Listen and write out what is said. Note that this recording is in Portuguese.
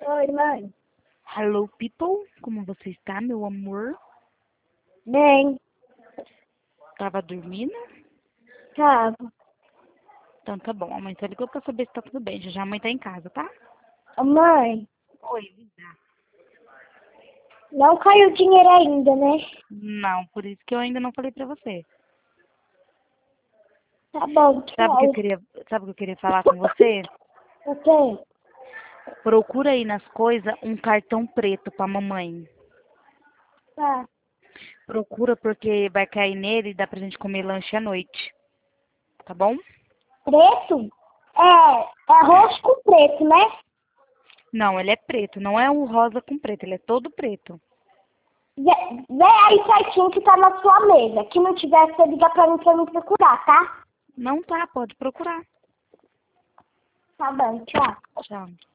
Oi, mãe. Hello, people. Como você está, meu amor? Bem, Tava dormindo? tava. Então tá bom. A mãe só ligou pra saber se tá tudo bem. Já a mãe tá em casa, tá? Ô, mãe, Oi, linda. não caiu dinheiro ainda, né? Não, por isso que eu ainda não falei pra você. Tá bom, Sabe o que eu tchau. queria, sabe o que eu queria falar com você? Ok. Procura aí nas coisas um cartão preto pra mamãe. Tá. Procura porque vai cair nele e dá pra gente comer lanche à noite. Tá bom? Preto? É roxo com preto, né? Não, ele é preto. Não é um rosa com preto. Ele é todo preto. Vê aí certinho que tá na sua mesa. Que não tiver, você liga pra mim procurar, tá? Não tá, pode procurar. Tá bom, tchau. Tchau.